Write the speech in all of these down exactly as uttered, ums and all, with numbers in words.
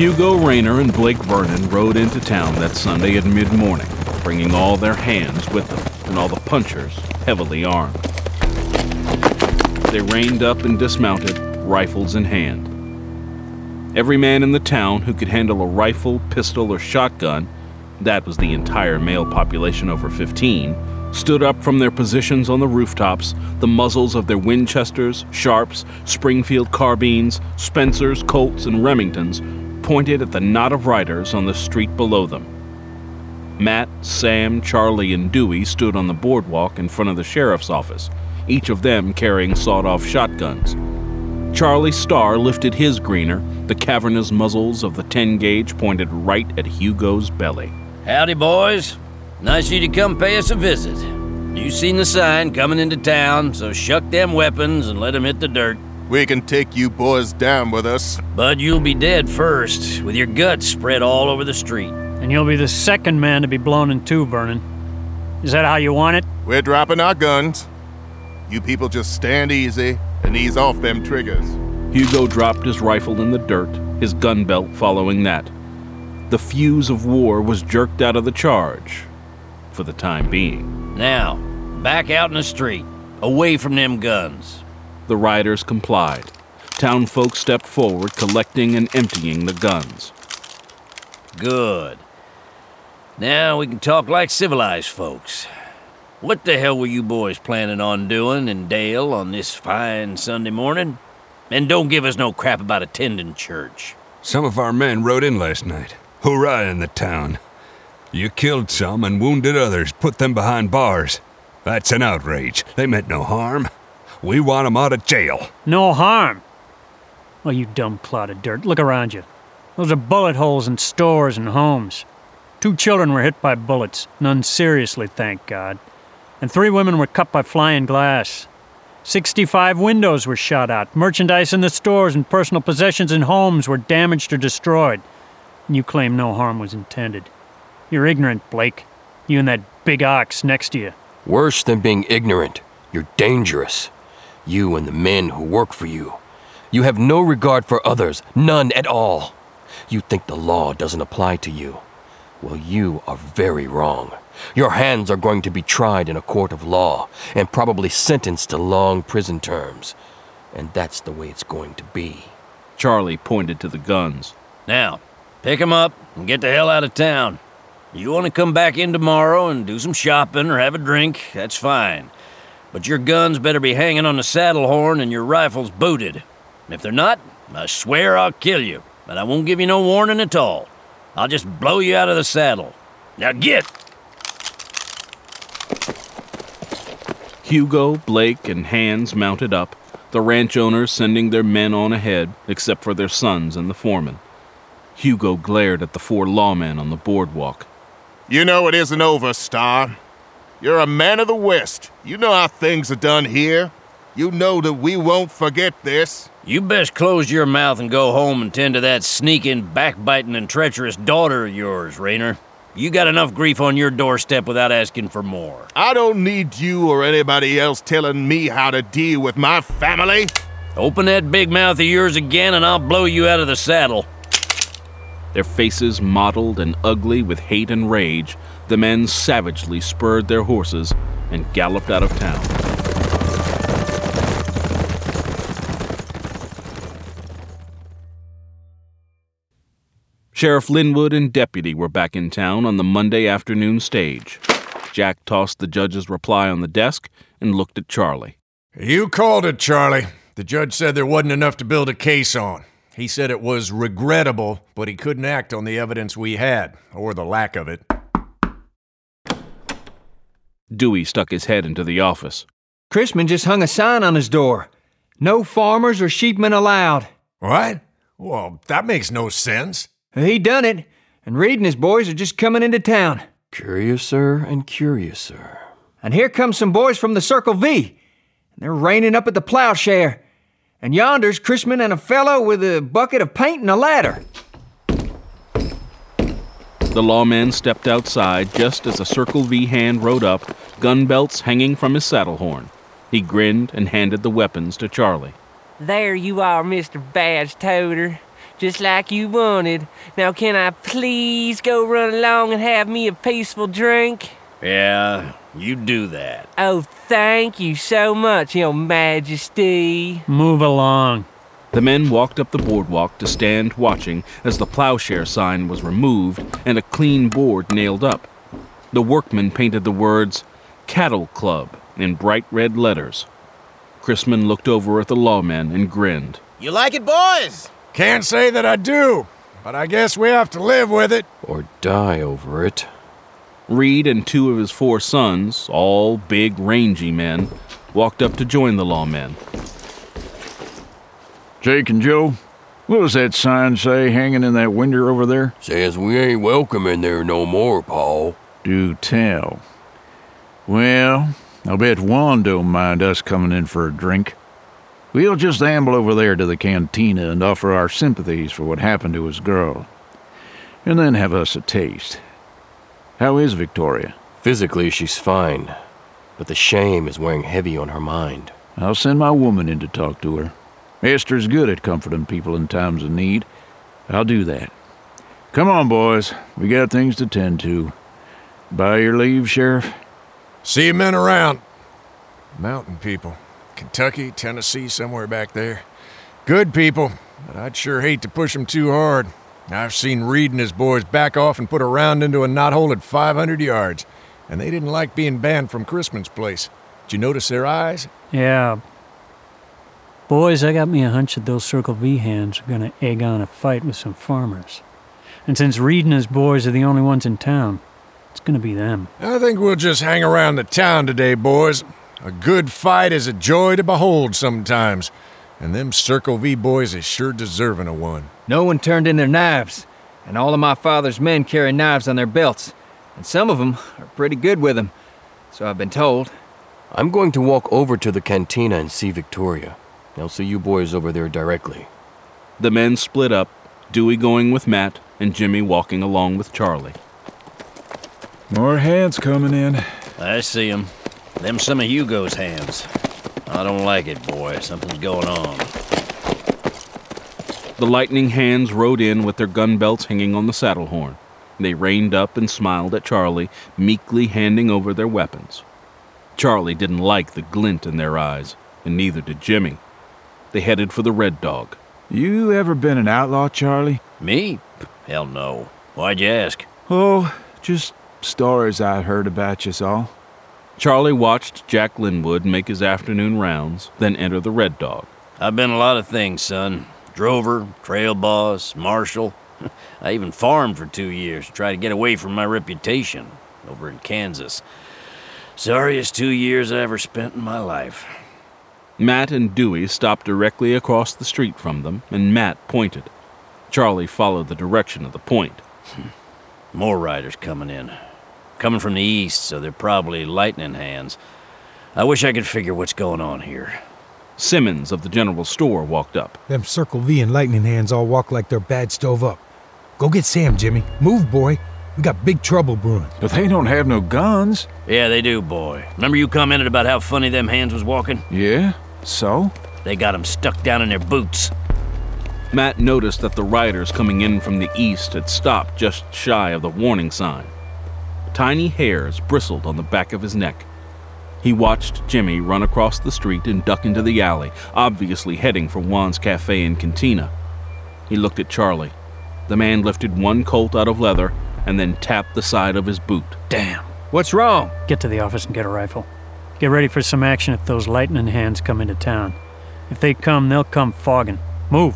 Hugo Rayner and Blake Vernon rode into town that Sunday at mid-morning, bringing all their hands with them and all the punchers heavily armed. They reined up and dismounted, rifles in hand. Every man in the town who could handle a rifle, pistol, or shotgun, that was the entire male population over fifteen, stood up from their positions on the rooftops, the muzzles of their Winchesters, Sharps, Springfield carbines, Spencers, Colts, and Remingtons pointed at the knot of riders on the street below them. Matt, Sam, Charlie, and Dewey stood on the boardwalk in front of the sheriff's office, each of them carrying sawed-off shotguns. Charlie Starr lifted his greener, the cavernous muzzles of the ten-gauge pointed right at Hugo's belly. Howdy, boys. Nice of you to come pay us a visit. You seen the sign coming into town, so shuck them weapons and let them hit the dirt. We can take you boys down with us. But you'll be dead first, with your guts spread all over the street. And you'll be the second man to be blown in two, Vernon. Is that how you want it? We're dropping our guns. You people just stand easy and ease off them triggers. Hugo dropped his rifle in the dirt, his gun belt following that. The fuse of war was jerked out of the charge, for the time being. Now, back out in the street, away from them guns. The riders complied. Town folk stepped forward, collecting and emptying the guns. Good. Now we can talk like civilized folks. What the hell were you boys planning on doing in Dale on this fine Sunday morning? And don't give us no crap about attending church. Some of our men rode in last night. Hurrah in the town. You killed some and wounded others, put them behind bars. That's an outrage. They meant no harm. We want them out of jail. No harm? Oh, you dumb clod of dirt. Look around you. Those are bullet holes in stores and homes. Two children were hit by bullets, none seriously, thank God. And three women were cut by flying glass. Sixty-five windows were shot out. Merchandise in the stores and personal possessions in homes were damaged or destroyed. And you claim no harm was intended. You're ignorant, Blake. You and that big ox next to you. Worse than being ignorant, you're dangerous. You and the men who work for you. You have no regard for others, none at all. You think the law doesn't apply to you. Well, you are very wrong. Your hands are going to be tried in a court of law and probably sentenced to long prison terms. And that's the way it's going to be. Charlie pointed to the guns. Now, pick 'em up and get the hell out of town. You want to come back in tomorrow and do some shopping or have a drink, that's fine. But your guns better be hanging on the saddle horn and your rifles booted. And if they're not, I swear I'll kill you. But I won't give you no warning at all. I'll just blow you out of the saddle. Now get! Hugo, Blake, and Hans mounted up, the ranch owners sending their men on ahead, except for their sons and the foreman. Hugo glared at the four lawmen on the boardwalk. You know it isn't over, Starr. You're a man of the West. You know how things are done here. You know that we won't forget this. You best close your mouth and go home and tend to that sneaking, backbiting, and treacherous daughter of yours, Rayner. You got enough grief on your doorstep without asking for more. I don't need you or anybody else telling me how to deal with my family. Open that big mouth of yours again and I'll blow you out of the saddle. Their faces mottled and ugly with hate and rage, the men savagely spurred their horses and galloped out of town. Sheriff Linwood and deputy were back in town on the Monday afternoon stage. Jack tossed the judge's reply on the desk and looked at Charlie. You called it, Charlie. The judge said there wasn't enough to build a case on. He said it was regrettable, but he couldn't act on the evidence we had, or the lack of it. Dewey stuck his head into the office. Chrisman just hung a sign on his door. No farmers or sheepmen allowed. What? Well, that makes no sense. He done it, and Reed and his boys are just coming into town. Curiouser and curiouser. And here come some boys from the Circle V. They're reining up at the Plowshare. And yonder's Chrisman and a fellow with a bucket of paint and a ladder. The lawman stepped outside just as a Circle V hand rode up, gun belts hanging from his saddle horn. He grinned and handed the weapons to Charlie. There you are, Mister Badge Toter. just like you wanted. Now can I please go run along and have me a peaceful drink? Yeah, you do that. Oh, thank you so much, Your Majesty. Move along. The men walked up the boardwalk to stand watching as the plowshare sign was removed and a clean board nailed up. The workmen painted the words, Cattle Club, in bright red letters. Chrisman looked over at the lawmen and grinned. You like it, boys? Can't say that I do, but I guess we have to live with it. Or die over it. Reed and two of his four sons, all big, rangy men, walked up to join the lawmen. Jake and Joe, what does that sign say hanging in that window over there? Says we ain't welcome in there no more, Paul. Do tell. Well, I'll bet Juan don't mind us coming in for a drink. We'll just amble over there to the cantina and offer our sympathies for what happened to his girl. And then have us a taste. How is Victoria? Physically, she's fine, but the shame is weighing heavy on her mind. I'll send my woman in to talk to her. Esther's good at comforting people in times of need. I'll do that. Come on, boys. We got things to tend to. By your leave, Sheriff. See you men around. Mountain people. Kentucky, Tennessee, somewhere back there. Good people, but I'd sure hate to push them too hard. I've seen Reed and his boys back off and put a round into a knothole at five hundred yards, and they didn't like being banned from Chrisman's place. Did you notice their eyes? Yeah. Boys, I got me a hunch that those Circle V hands are gonna egg on a fight with some farmers. And since Reed and his boys are the only ones in town, it's gonna be them. I think we'll just hang around the town today, boys. A good fight is a joy to behold sometimes, and them Circle V boys is sure deserving of one. No one turned in their knives, and all of my father's men carry knives on their belts, and some of them are pretty good with them, so I've been told. I'm going to walk over to the cantina and see Victoria. I'll see you boys over there directly. The men split up, Dewey going with Matt and Jimmy walking along with Charlie. More hands coming in. I see 'em. Them some of Hugo's hands. I don't like it, boy. Something's going on. The lightning hands rode in with their gun belts hanging on the saddle horn. They reined up and smiled at Charlie, meekly handing over their weapons. Charlie didn't like the glint in their eyes, and neither did Jimmy. They headed for the Red Dog. You ever been an outlaw, Charlie? Me? Hell no. Why'd you ask? Oh, just stories I heard about you all. Charlie watched Jack Linwood make his afternoon rounds, then enter the Red Dog. I've been a lot of things, son. Drover, trail boss, marshal. I even farmed for two years to try to get away from my reputation over in Kansas. Sorriest two years I ever spent in my life. Matt and Dewey stopped directly across the street from them, and Matt pointed. Charlie followed the direction of the point. More riders coming in. Coming from the east, so they're probably lightning hands. I wish I could figure what's going on here. Simmons of the general store walked up. Them Circle V and lightning hands all walk like they're bad stove up. Go get Sam, Jimmy. Move, boy. We got big trouble brewing. But they don't have no guns. Yeah, they do, boy. Remember you commented about how funny them hands was walking? Yeah? So? They got 'em stuck down in their boots. Matt noticed that the riders coming in from the east had stopped just shy of the warning sign. Tiny hairs bristled on the back of his neck. He watched Jimmy run across the street and duck into the alley, obviously heading for Juan's Cafe and Cantina. He looked at Charlie. The man lifted one Colt out of leather and then tapped the side of his boot. Damn. What's wrong? Get to the office and get a rifle. Get ready for some action if those lightning hands come into town. If they come, they'll come fogging. Move.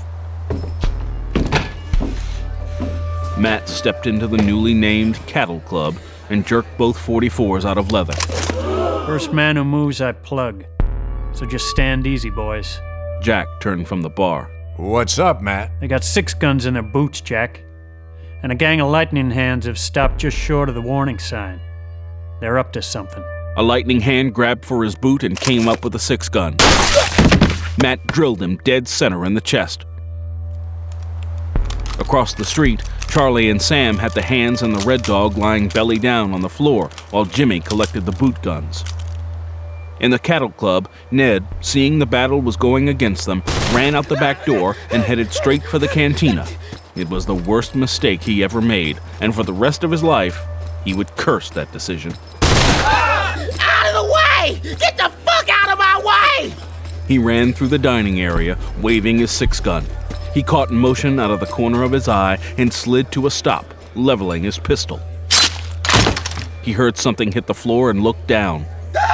Matt stepped into the newly named Cattle Club and jerked both forty-fours out of leather. First man who moves, I plug. So just stand easy, boys. Jack turned from the bar. What's up, Matt? They got six guns in their boots, Jack. And a gang of lightning hands have stopped just short of the warning sign. They're up to something. A lightning hand grabbed for his boot and came up with a six-gun. Matt drilled him dead center in the chest. Across the street, Charlie and Sam had the hands and the Red Dog lying belly down on the floor while Jimmy collected the boot guns. In the Cattle Club, Ned, seeing the battle was going against them, ran out the back door and headed straight for the cantina. It was the worst mistake he ever made, and for the rest of his life, he would curse that decision. Ah! Out of the way! Get the fuck out of my way! He ran through the dining area, waving his six-gun. He caught motion out of the corner of his eye and slid to a stop, leveling his pistol. He heard something hit the floor and looked down.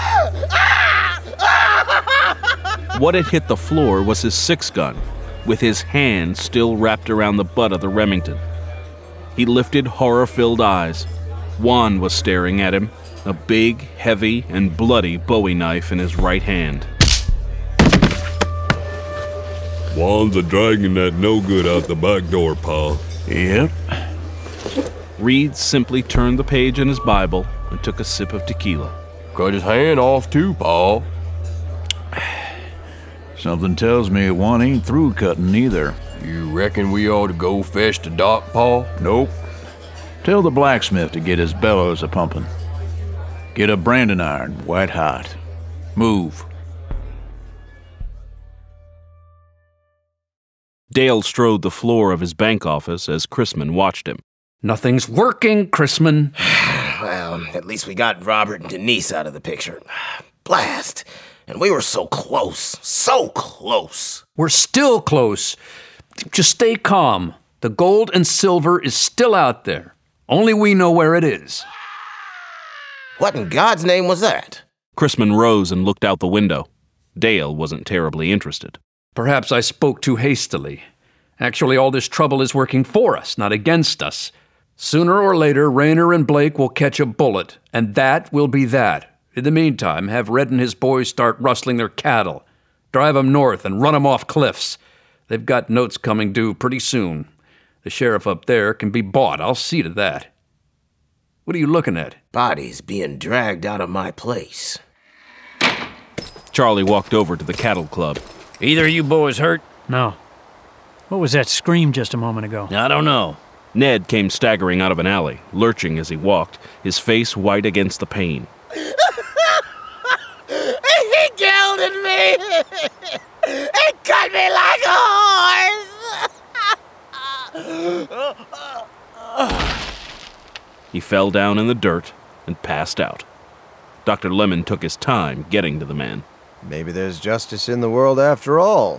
What had hit the floor was his six-gun, with his hand still wrapped around the butt of the Remington. He lifted horror-filled eyes. Juan was staring at him, a big, heavy, and bloody Bowie knife in his right hand. Juan's a dragging that no-good out the back door, pal. Yep. Reed simply turned the page in his Bible and took a sip of tequila. Cut his hand off too, Paul. Something tells me one ain't through cutting either. You reckon we ought to go fetch the doc, Paul? Nope. Tell the blacksmith to get his bellows a-pumping. Get a branding iron white hot. Move. Dale strode the floor of his bank office as Chrisman watched him. Nothing's working, Chrisman. Well, at least we got Robert and Denise out of the picture. Blast. And we were so close. So close. We're still close. Just stay calm. The gold and silver is still out there. Only we know where it is. What in God's name was that? Chrisman rose and looked out the window. Dale wasn't terribly interested. Perhaps I spoke too hastily. Actually, all this trouble is working for us, not against us. Sooner or later, Rayner and Blake will catch a bullet, and that will be that. In the meantime, have Red and his boys start rustling their cattle. Drive them north and run them off cliffs. They've got notes coming due pretty soon. The sheriff up there can be bought. I'll see to that. What are you looking at? Bodies being dragged out of my place. Charlie walked over to the Cattle Club. Either of you boys hurt? No. What was that scream just a moment ago? I don't know. Ned came staggering out of an alley, lurching as he walked, his face white against the pain. He gelded me! He cut me like a horse! He fell down in the dirt and passed out. Doctor Lemon took his time getting to the man. Maybe there's justice in the world after all.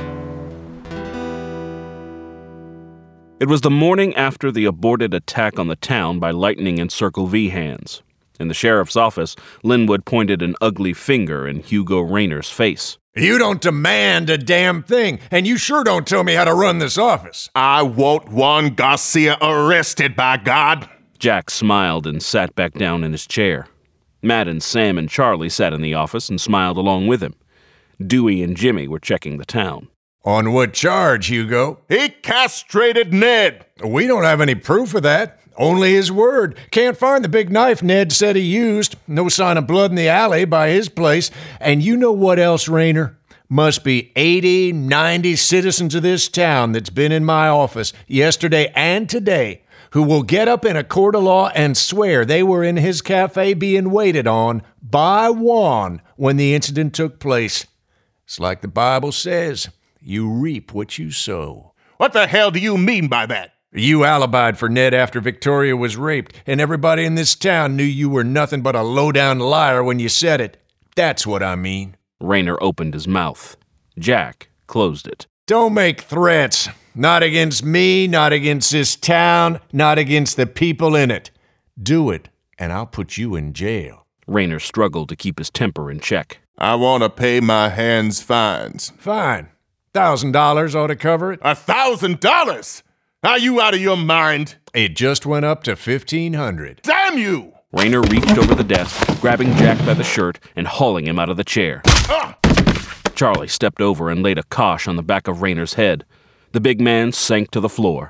It was the morning after the aborted attack on the town by Lightning and Circle V hands. In the sheriff's office, Linwood pointed an ugly finger in Hugo Rayner's face. You don't demand a damn thing, and you sure don't tell me how to run this office. I want Juan Garcia arrested, by God. Jack smiled and sat back down in his chair. Matt and Sam and Charlie sat in the office and smiled along with him. Dewey and Jimmy were checking the town. On what charge, Hugo? He castrated Ned. We don't have any proof of that. Only his word. Can't find the big knife Ned said he used. No sign of blood in the alley by his place. And you know what else, Rayner? Must be eighty, ninety citizens of this town that's been in my office yesterday and today who will get up in a court of law and swear they were in his cafe being waited on by Juan when the incident took place. It's like the Bible says, you reap what you sow. What the hell do you mean by that? You alibied for Ned after Victoria was raped, and everybody in this town knew you were nothing but a low-down liar when you said it. That's what I mean. Rayner opened his mouth. Jack closed it. Don't make threats. Not against me, not against this town, not against the people in it. Do it, and I'll put you in jail. Rayner struggled to keep his temper in check. I want to pay my hands fines. Fine. Thousand dollars ought to cover it. A thousand dollars? Are you out of your mind? It just went up to fifteen hundred. Damn you! Rayner reached over the desk, grabbing Jack by the shirt and hauling him out of the chair. Ah! Charlie stepped over and laid a cosh on the back of Rayner's head. The big man sank to the floor.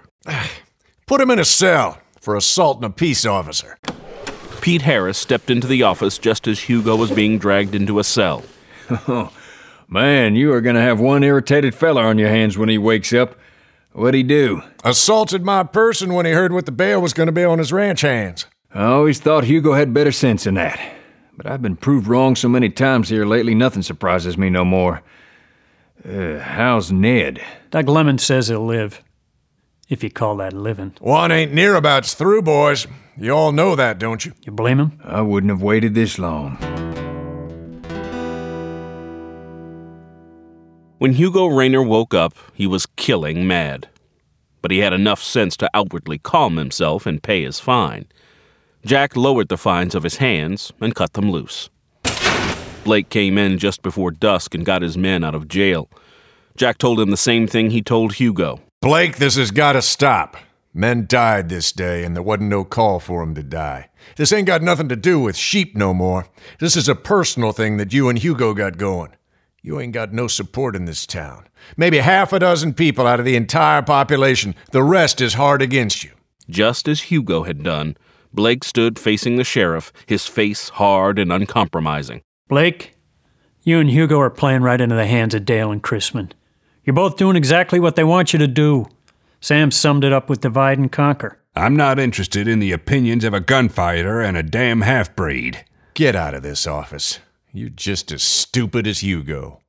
Put him in a cell for assaulting a peace officer. Pete Harris stepped into the office just as Hugo was being dragged into a cell. Oh, man, you are going to have one irritated fella on your hands when he wakes up. What'd he do? Assaulted my person when he heard what the bail was going to be on his ranch hands. I always thought Hugo had better sense than that. but I've been proved wrong so many times here lately, nothing surprises me no more. Uh, how's Ned? Doc Lemon says he'll live. If you call that living. One ain't nearabouts through, boys. You all know that, don't you? You blame him? I wouldn't have waited this long. When Hugo Raynor woke up, he was killing mad. But he had enough sense to outwardly calm himself and pay his fine. Jack lowered the fines of his hands and cut them loose. Blake came in just before dusk and got his men out of jail. Jack told him the same thing he told Hugo. Blake, this has got to stop. Men died this day, and there wasn't no call for 'em to die. This ain't got nothing to do with sheep no more. This is a personal thing that you and Hugo got going. You ain't got no support in this town. Maybe half a dozen people out of the entire population. The rest is hard against you. Just as Hugo had done, Blake stood facing the sheriff, his face hard and uncompromising. Blake, you and Hugo are playing right into the hands of Dale and Chrisman. You're both doing exactly what they want you to do. Sam summed it up with divide and conquer. I'm not interested in the opinions of a gunfighter and a damn half-breed. Get out of this office. You're just as stupid as Hugo.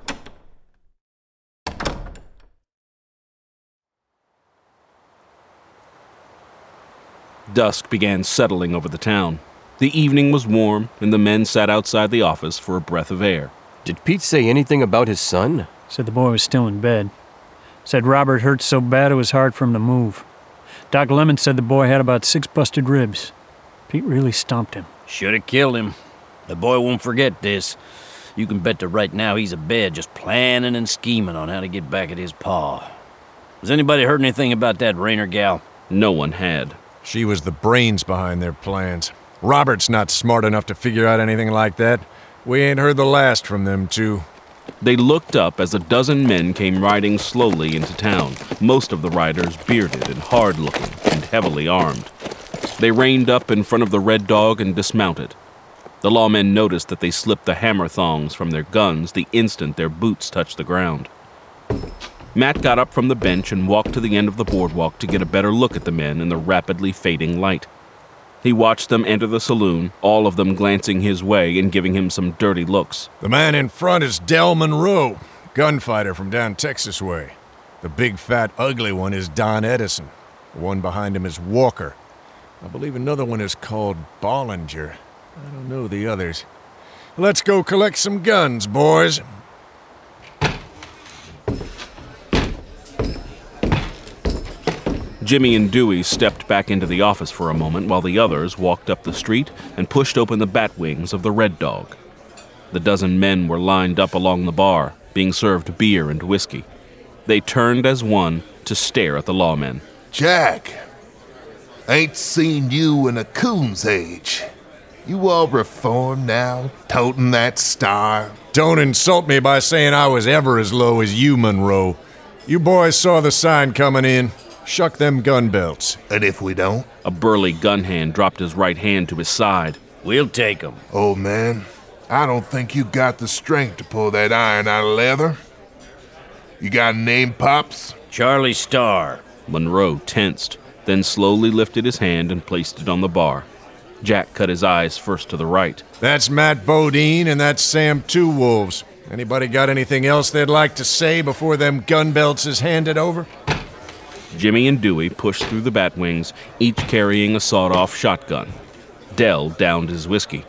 Dusk began settling over the town. The evening was warm, and the men sat outside the office for a breath of air. Did Pete say anything about his son? Said the boy was still in bed. Said Robert hurt so bad it was hard for him to move. Doc Lemon said the boy had about six busted ribs. Pete really stomped him. Should have killed him. The boy won't forget this. You can bet that right now he's abed just planning and scheming on how to get back at his pa. Has anybody heard anything about that Raynor gal? No one had. She was the brains behind their plans. Robert's not smart enough to figure out anything like that. We ain't heard the last from them two. They looked up as a dozen men came riding slowly into town, most of the riders bearded and hard-looking and heavily armed. They reined up in front of the Red Dog and dismounted. The lawmen noticed that they slipped the hammer thongs from their guns the instant their boots touched the ground. Matt got up from the bench and walked to the end of the boardwalk to get a better look at the men in the rapidly fading light. He watched them enter the saloon, all of them glancing his way and giving him some dirty looks. The man in front is Del Monroe, gunfighter from down Texas way. The big, fat, ugly one is Don Edison. The one behind him is Walker. I believe another one is called Bollinger. I don't know the others. Let's go collect some guns, boys. Jimmy and Dewey stepped back into the office for a moment while the others walked up the street and pushed open the bat wings of the Red Dog. The dozen men were lined up along the bar, being served beer and whiskey. They turned as one to stare at the lawmen. Jack, ain't seen you in a coon's age. You all reformed now, toting that star? Don't insult me by saying I was ever as low as you, Monroe. You boys saw the sign coming in. Shuck them gun belts. And if we don't? A burly gun hand dropped his right hand to his side. We'll take 'em. Old man, I don't think you got the strength to pull that iron out of leather. You got a name, Pops? Charlie Starr. Monroe tensed, then slowly lifted his hand and placed it on the bar. Jack cut his eyes first to the right. That's Matt Bodine, and that's Sam Two Wolves. Anybody got anything else they'd like to say before them gun belts is handed over? Jimmy and Dewey pushed through the bat wings, each carrying a sawed-off shotgun. Del downed his whiskey.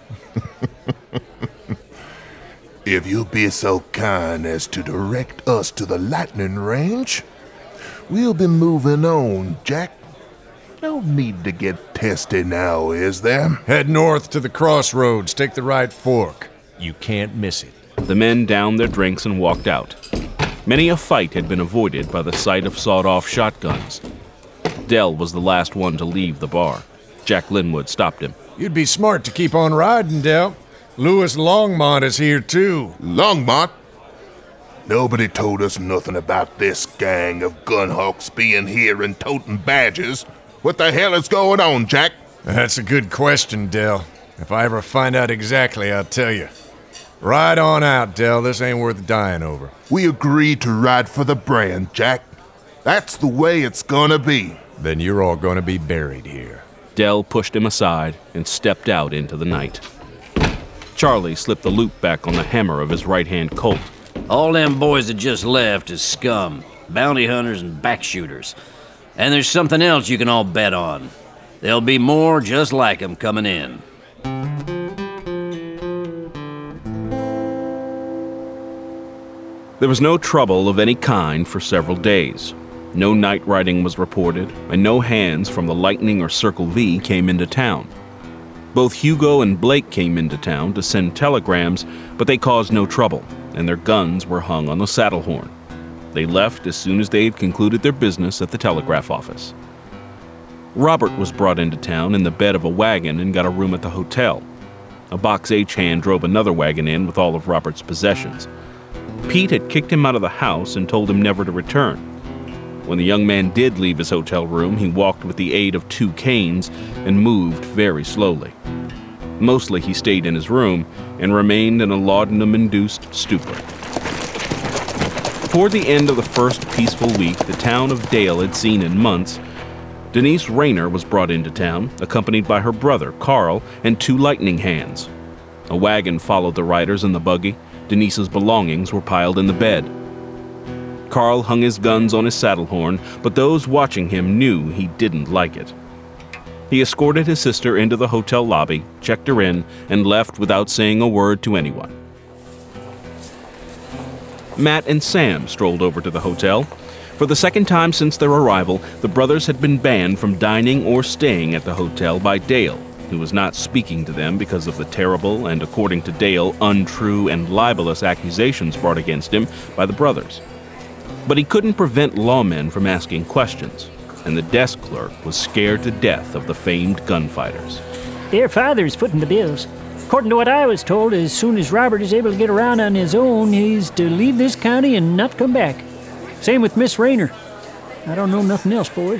If you'll be so kind as to direct us to the lightning range, we'll be moving on, Jack. No need to get testy now, is there? Head north to the crossroads, take the right fork. You can't miss it. The men downed their drinks and walked out. Many a fight had been avoided by the sight of sawed-off shotguns. Del was the last one to leave the bar. Jack Linwood stopped him. You'd be smart to keep on riding, Del. Louis Longmont is here, too. Longmont? Nobody told us nothing about this gang of gunhawks being here and toting badges. What the hell is going on, Jack? That's a good question, Del. If I ever find out exactly, I'll tell you. Ride on out, Del. This ain't worth dying over. We agreed to ride for the brand, Jack. That's the way it's gonna be. Then you're all gonna be buried here. Del pushed him aside and stepped out into the night. Charlie slipped the loop back on the hammer of his right-hand Colt. All them boys that just left is scum, bounty hunters and backshooters. And there's something else you can all bet on. There'll be more just like them coming in. There was no trouble of any kind for several days. No night riding was reported, and no hands from the Lightning or Circle V came into town. Both Hugo and Blake came into town to send telegrams, but they caused no trouble, and their guns were hung on the saddle horn. They left as soon as they had concluded their business at the telegraph office. Robert was brought into town in the bed of a wagon and got a room at the hotel. A Box H hand drove another wagon in with all of Robert's possessions. Pete had kicked him out of the house and told him never to return. When the young man did leave his hotel room, he walked with the aid of two canes and moved very slowly. Mostly he stayed in his room and remained in a laudanum-induced stupor. Toward the end of the first peaceful week the town of Dale had seen in months, Denise Rayner was brought into town, accompanied by her brother, Carl, and two lightning hands. A wagon followed the riders in the buggy. Denise's belongings were piled in the bed. Carl hung his guns on his saddle horn, but those watching him knew he didn't like it. He escorted his sister into the hotel lobby, checked her in, and left without saying a word to anyone. Matt and Sam strolled over to the hotel. For the second time since their arrival, the brothers had been banned from dining or staying at the hotel by Dale, who was not speaking to them because of the terrible and, according to Dale, untrue and libelous accusations brought against him by the brothers. But he couldn't prevent lawmen from asking questions, and the desk clerk was scared to death of the famed gunfighters. Their father's footing the bills. According to what I was told, as soon as Robert is able to get around on his own, he's to leave this county and not come back. Same with Miss Rayner. I don't know nothing else, boys.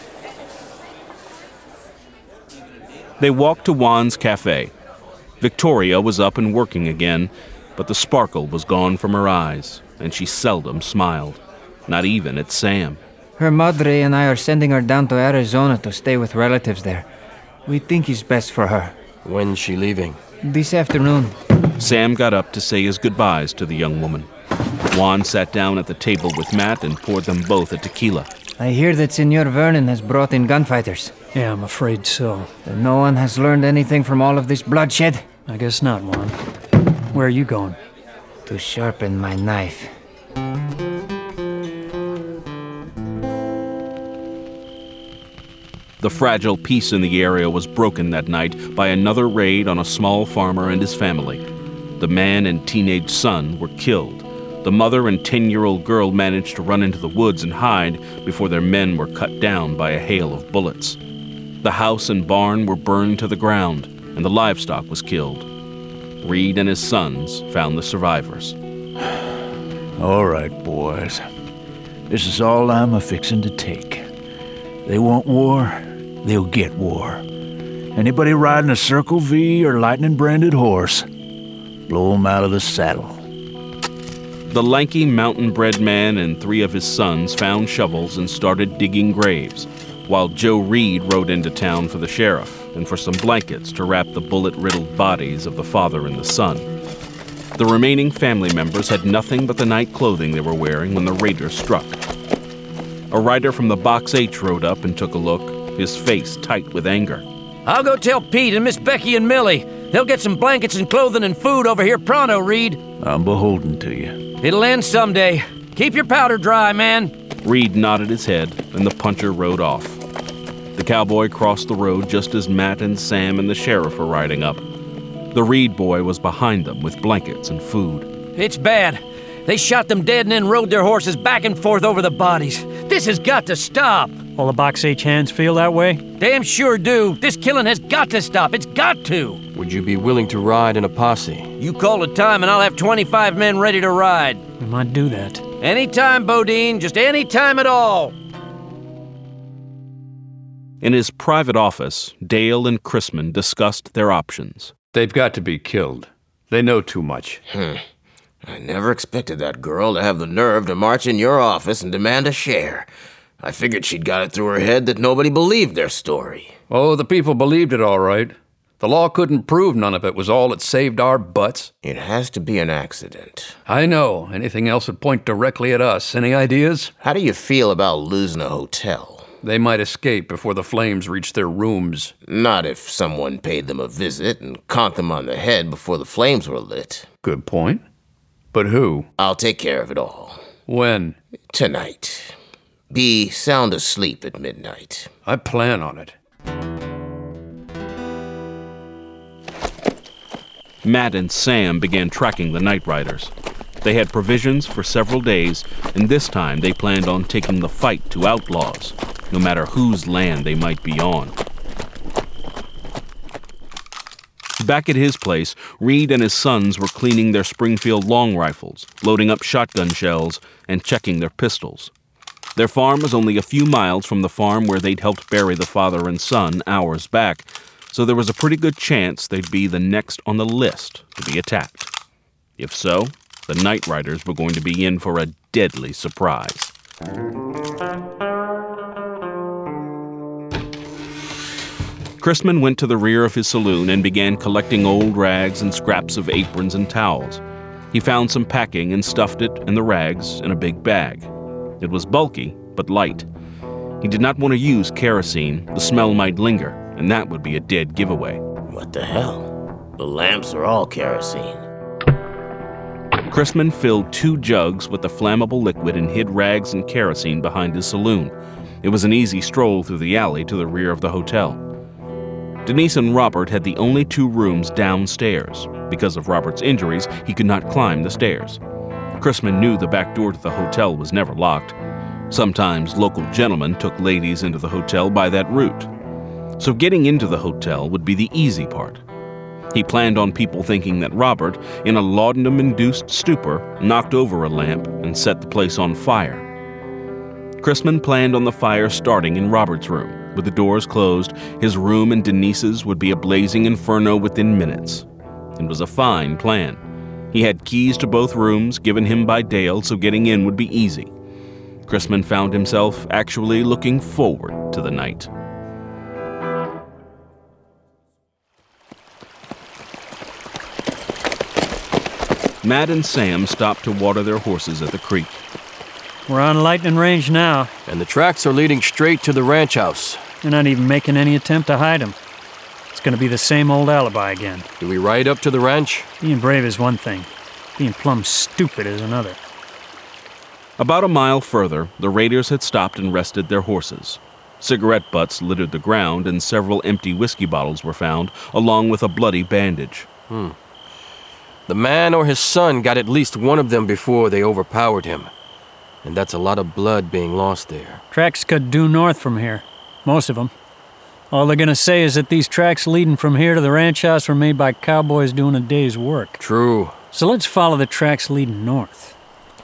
They walked to Juan's cafe. Victoria was up and working again, but the sparkle was gone from her eyes, and she seldom smiled, not even at Sam. Her madre and I are sending her down to Arizona to stay with relatives there. We think it's best for her. When's she leaving? This afternoon. Sam got up to say his goodbyes to the young woman. Juan sat down at the table with Matt and poured them both a tequila. I hear that Senor Vernon has brought in gunfighters. Yeah, I'm afraid so. That no one has learned anything from all of this bloodshed? I guess not, Juan. Where are you going? To sharpen my knife. The fragile peace in the area was broken that night by another raid on a small farmer and his family. The man and teenage son were killed. The mother and ten-year-old girl managed to run into the woods and hide before their men were cut down by a hail of bullets. The house and barn were burned to the ground, and the livestock was killed. Reed and his sons found the survivors. All right, boys. This is all I'm a-fixin' to take. They want war, they'll get war. Anybody riding a Circle V or lightning-branded horse, blow 'em out of the saddle. The lanky mountain-bred man and three of his sons found shovels and started digging graves, while Joe Reed rode into town for the sheriff and for some blankets to wrap the bullet-riddled bodies of the father and the son. The remaining family members had nothing but the night clothing they were wearing when the raiders struck. A rider from the Box H rode up and took a look, his face tight with anger. I'll go tell Pete and Miss Becky and Millie. They'll get some blankets and clothing and food over here pronto, Reed. I'm beholden to you. It'll end someday. Keep your powder dry, man. Reed nodded his head, and the puncher rode off. The cowboy crossed the road just as Matt and Sam and the sheriff were riding up. The Reed boy was behind them with blankets and food. It's bad. They shot them dead and then rode their horses back and forth over the bodies. This has got to stop. All the Box H hands feel that way? Damn sure do. This killing has got to stop. It's got to. Would you be willing to ride in a posse? You call a time and I'll have twenty-five men ready to ride. We might do that. Anytime, Bodine. Just any time at all. In his private office, Dale and Chrisman discussed their options. They've got to be killed. They know too much. Hmm. I never expected that girl to have the nerve to march in your office and demand a share. I figured she'd got it through her head that nobody believed their story. Oh, the people believed it all right. The law couldn't prove none of it was all that saved our butts. It has to be an accident. I know. Anything else would point directly at us. Any ideas? How do you feel about losing a hotel? They might escape before the flames reach their rooms. Not if someone paid them a visit and conked them on the head before the flames were lit. Good point. But who? I'll take care of it all. When? Tonight. Be sound asleep at midnight. I plan on it. Matt and Sam began tracking the night riders. They had provisions for several days, and this time they planned on taking the fight to outlaws, no matter whose land they might be on. Back at his place, Reed and his sons were cleaning their Springfield long rifles, loading up shotgun shells, and checking their pistols. Their farm was only a few miles from the farm where they'd helped bury the father and son hours back, so there was a pretty good chance they'd be the next on the list to be attacked. If so, the night riders were going to be in for a deadly surprise. Chrisman went to the rear of his saloon and began collecting old rags and scraps of aprons and towels. He found some packing and stuffed it and the rags in a big bag. It was bulky, but light. He did not want to use kerosene. The smell might linger, and that would be a dead giveaway. What the hell? The lamps are all kerosene. Chrisman filled two jugs with the flammable liquid and hid rags and kerosene behind his saloon. It was an easy stroll through the alley to the rear of the hotel. Denise and Robert had the only two rooms downstairs. Because of Robert's injuries, he could not climb the stairs. Chrisman knew the back door to the hotel was never locked. Sometimes local gentlemen took ladies into the hotel by that route. So getting into the hotel would be the easy part. He planned on people thinking that Robert, in a laudanum-induced stupor, knocked over a lamp and set the place on fire. Chrisman planned on the fire starting in Robert's room. With the doors closed, his room and Denise's would be a blazing inferno within minutes. It was a fine plan. He had keys to both rooms given him by Dale, so getting in would be easy. Chrisman found himself actually looking forward to the night. Matt and Sam stopped to water their horses at the creek. We're on lightning range now. And the tracks are leading straight to the ranch house. They're not even making any attempt to hide them. It's going to be the same old alibi again. Do we ride up to the ranch? Being brave is one thing. Being plumb stupid is another. About a mile further, the raiders had stopped and rested their horses. Cigarette butts littered the ground, and several empty whiskey bottles were found, along with a bloody bandage. Hmm. The man or his son got at least one of them before they overpowered him. And that's a lot of blood being lost there. Tracks cut due north from here. Most of them. All they're gonna say is that these tracks leading from here to the ranch house were made by cowboys doing a day's work. True. So let's follow the tracks leading north.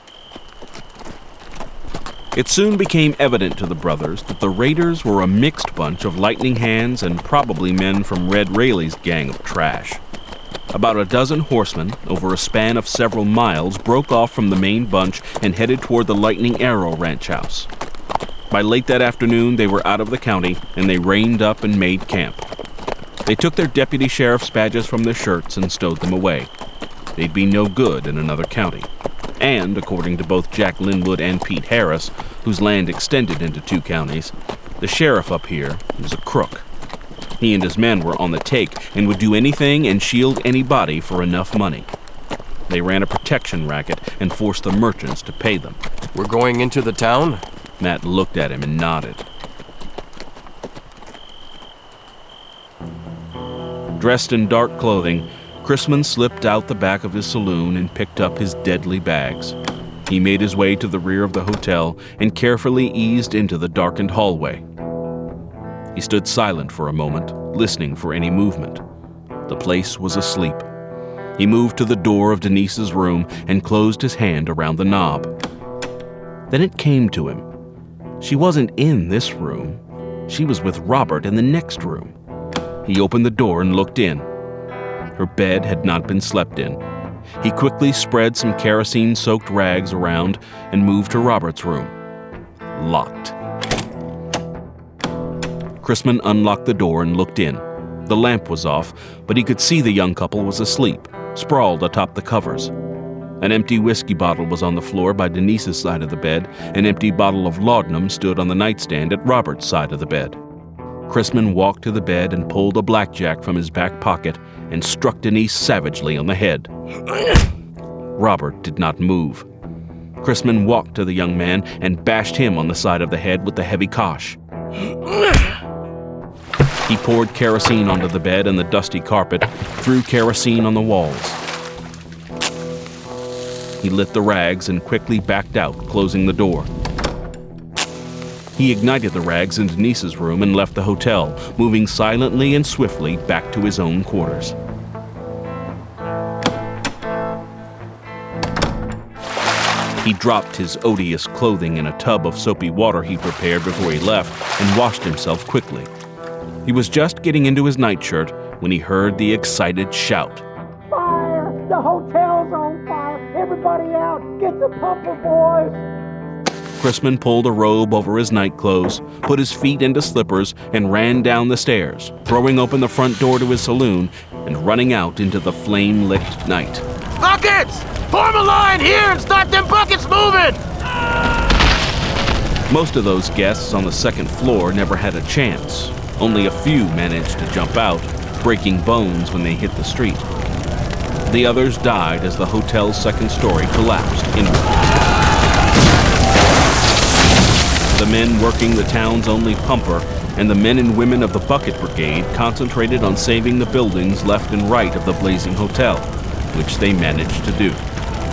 It soon became evident to the brothers that the raiders were a mixed bunch of lightning hands and probably men from Red Rayleigh's gang of trash. About a dozen horsemen, over a span of several miles, broke off from the main bunch and headed toward the Lightning Arrow ranch house. By late that afternoon, they were out of the county, and they reined up and made camp. They took their deputy sheriff's badges from their shirts and stowed them away. They'd be no good in another county. And, according to both Jack Linwood and Pete Harris, whose land extended into two counties, the sheriff up here was a crook. He and his men were on the take and would do anything and shield anybody for enough money. They ran a protection racket and forced the merchants to pay them. We're going into the town? Matt looked at him and nodded. Dressed in dark clothing, Chrisman slipped out the back of his saloon and picked up his deadly bags. He made his way to the rear of the hotel and carefully eased into the darkened hallway. He stood silent for a moment, listening for any movement. The place was asleep. He moved to the door of Denise's room and closed his hand around the knob. Then it came to him. She wasn't in this room. She was with Robert in the next room. He opened the door and looked in. Her bed had not been slept in. He quickly spread some kerosene-soaked rags around and moved to Robert's room. Locked. Chrisman unlocked the door and looked in. The lamp was off, but he could see the young couple was asleep, sprawled atop the covers. An empty whiskey bottle was on the floor by Denise's side of the bed. An empty bottle of laudanum stood on the nightstand at Robert's side of the bed. Chrisman walked to the bed and pulled a blackjack from his back pocket and struck Denise savagely on the head. Robert did not move. Chrisman walked to the young man and bashed him on the side of the head with the heavy kosh. He poured kerosene onto the bed and the dusty carpet, threw kerosene on the walls. He lit the rags and quickly backed out, closing the door. He ignited the rags in Denise's room and left the hotel, moving silently and swiftly back to his own quarters. He dropped his odious clothing in a tub of soapy water he prepared before he left and washed himself quickly. He was just getting into his nightshirt when he heard the excited shout. Fire! The hotel's on fire! Everybody out! Get the pumper, boys! Chrisman pulled a robe over his nightclothes, put his feet into slippers, and ran down the stairs, throwing open the front door to his saloon and running out into the flame-licked night. Buckets! Form a line here and start them buckets moving! Most of those guests on the second floor never had a chance. Only a few managed to jump out, breaking bones when they hit the street. The others died as the hotel's second story collapsed inward. The men working the town's only pumper and the men and women of the Bucket Brigade concentrated on saving the buildings left and right of the blazing hotel, which they managed to do.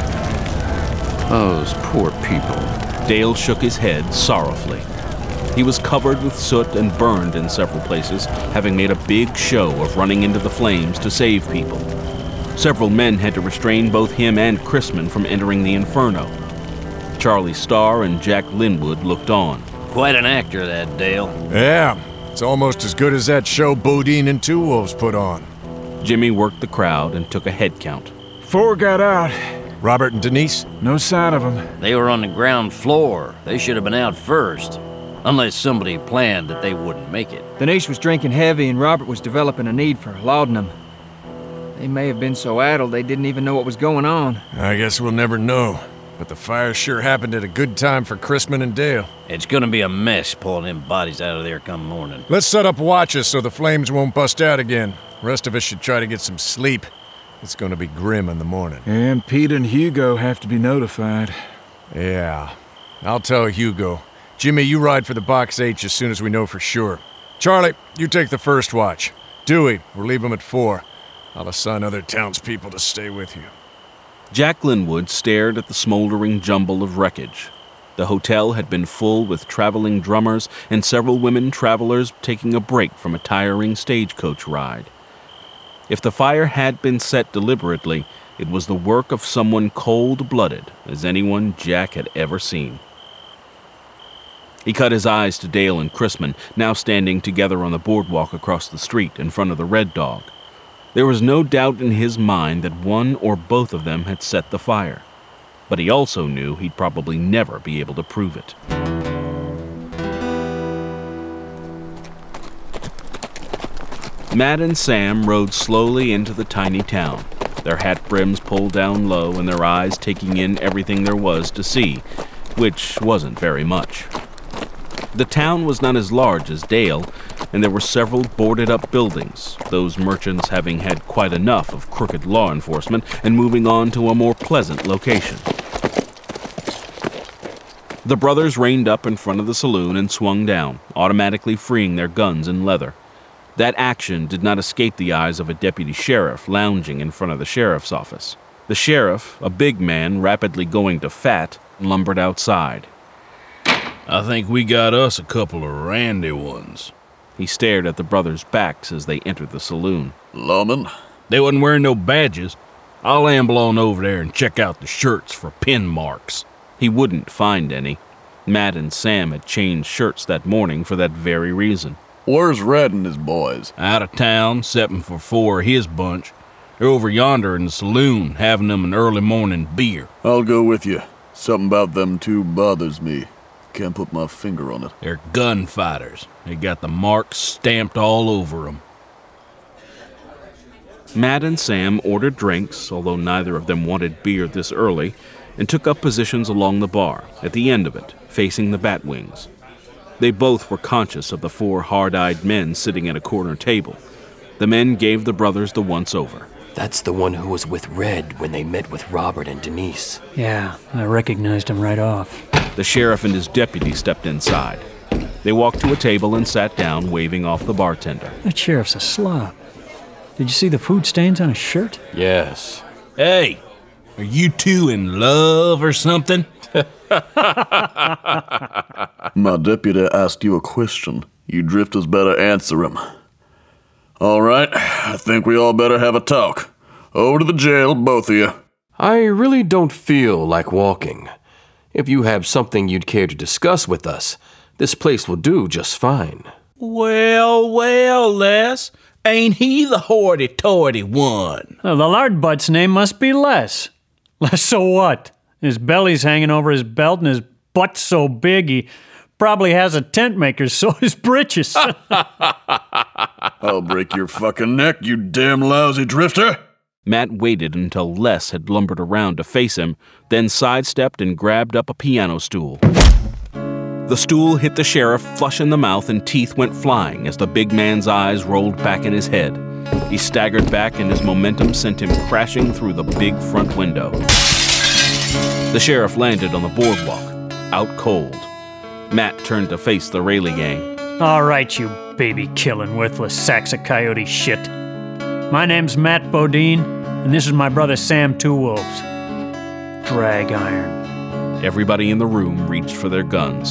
Those poor people. Dale shook his head sorrowfully. He was covered with soot and burned in several places, having made a big show of running into the flames to save people. Several men had to restrain both him and Chrisman from entering the inferno. Charlie Starr and Jack Linwood looked on. Quite an actor, that Dale. Yeah, it's almost as good as that show Bodine and Two Wolves put on. Jimmy worked the crowd and took a head count. Four got out. Robert and Denise? No sign of them. They were on the ground floor. They should have been out first. Unless somebody planned that they wouldn't make it. Denise was drinking heavy and Robert was developing a need for laudanum. They may have been so addled they didn't even know what was going on. I guess we'll never know. But the fire sure happened at a good time for Chrisman and Dale. It's gonna be a mess pulling them bodies out of there come morning. Let's set up watches so the flames won't bust out again. The rest of us should try to get some sleep. It's gonna be grim in the morning. And Pete and Hugo have to be notified. Yeah. I'll tell Hugo. Jimmy, you ride for the Box H as soon as we know for sure. Charlie, you take the first watch. Dewey, we'll leave him at four. I'll assign other townspeople to stay with you. Jack Linwood stared at the smoldering jumble of wreckage. The hotel had been full with traveling drummers and several women travelers taking a break from a tiring stagecoach ride. If the fire had been set deliberately, it was the work of someone cold-blooded as anyone Jack had ever seen. He cut his eyes to Dale and Chrisman, now standing together on the boardwalk across the street in front of the Red Dog. There was no doubt in his mind that one or both of them had set the fire, but he also knew he'd probably never be able to prove it. Matt and Sam rode slowly into the tiny town, their hat brims pulled down low and their eyes taking in everything there was to see, which wasn't very much. The town was not as large as Dale, and there were several boarded-up buildings, those merchants having had quite enough of crooked law enforcement and moving on to a more pleasant location. The brothers reined up in front of the saloon and swung down, automatically freeing their guns and leather. That action did not escape the eyes of a deputy sheriff lounging in front of the sheriff's office. The sheriff, a big man rapidly going to fat, lumbered outside. I think we got us a couple of randy ones. He stared at the brothers' backs as they entered the saloon. Lummin'? They wasn't wearing no badges. I'll amble on over there and check out the shirts for pin marks. He wouldn't find any. Matt and Sam had changed shirts that morning for that very reason. Where's Red and his boys? Out of town, seppin' for four of his bunch. They're over yonder in the saloon, having them an early morning beer. I'll go with you. Something about them two bothers me. Can't put my finger on it. They're gunfighters. They got the marks stamped all over them. Matt and Sam ordered drinks, although neither of them wanted beer this early, and took up positions along the bar, at the end of it, facing the Batwings. They both were conscious of the four hard-eyed men sitting at a corner table. The men gave the brothers the once-over. That's the one who was with Red when they met with Robert and Denise. Yeah, I recognized him right off. The sheriff and his deputy stepped inside. They walked to a table and sat down, waving off the bartender. That sheriff's a slob. Did you see the food stains on his shirt? Yes. Hey, are you two in love or something? My deputy asked you a question. You drifters better answer him. All right, I think we all better have a talk. Over to the jail, both of you. I really don't feel like walking. If you have something you'd care to discuss with us, this place will do just fine. Well, well, Les, ain't he the hoity-toity one? Oh, the lard butt's name must be Les. Les so what? His belly's hanging over his belt and his butt's so big he probably has a tent maker's so his britches. I'll break your fucking neck, you damn lousy drifter! Matt waited until Les had lumbered around to face him, then sidestepped and grabbed up a piano stool. The stool hit the sheriff flush in the mouth and teeth went flying as the big man's eyes rolled back in his head. He staggered back and his momentum sent him crashing through the big front window. The sheriff landed on the boardwalk, out cold. Matt turned to face the Rayleigh gang. All right, you baby-killing, worthless sacks of coyote shit. My name's Matt Bodine, and this is my brother Sam Two Wolves. Drag iron. Everybody in the room reached for their guns.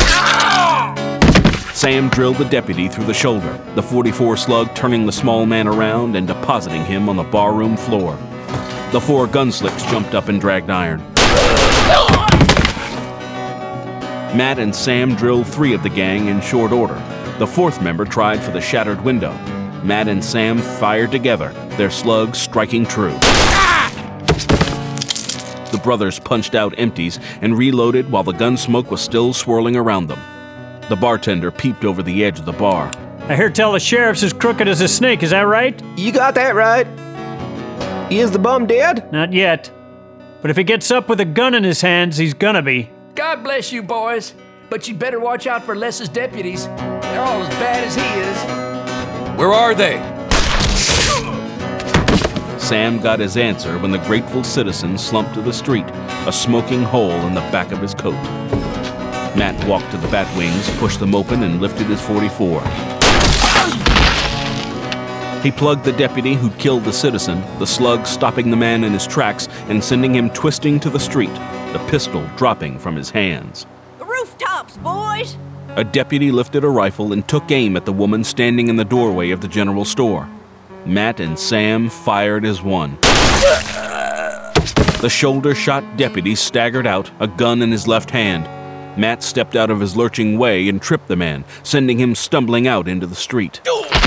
Sam drilled the deputy through the shoulder, the forty-four slug turning the small man around and depositing him on the barroom floor. The four gunslicks jumped up and dragged iron. Matt and Sam drilled three of the gang in short order. The fourth member tried for the shattered window. Matt and Sam fired together, their slugs striking true. The brothers punched out empties and reloaded while the gun smoke was still swirling around them. The bartender peeped over the edge of the bar. I hear tell the sheriff's as crooked as a snake, is that right? You got that right. Is the bum dead? Not yet. But if he gets up with a gun in his hands, he's gonna be. God bless you, boys. But you'd better watch out for Les's deputies. They're all as bad as he is. Where are they? Sam got his answer when the grateful citizen slumped to the street, a smoking hole in the back of his coat. Matt walked to the Batwings, pushed them open, and lifted his forty-four. He plugged the deputy who'd killed the citizen, the slug stopping the man in his tracks and sending him twisting to the street, the pistol dropping from his hands. The rooftops, boys! A deputy lifted a rifle and took aim at the woman standing in the doorway of the general store. Matt and Sam fired as one. The shoulder-shot deputy staggered out, a gun in his left hand. Matt stepped out of his lurching way and tripped the man, sending him stumbling out into the street.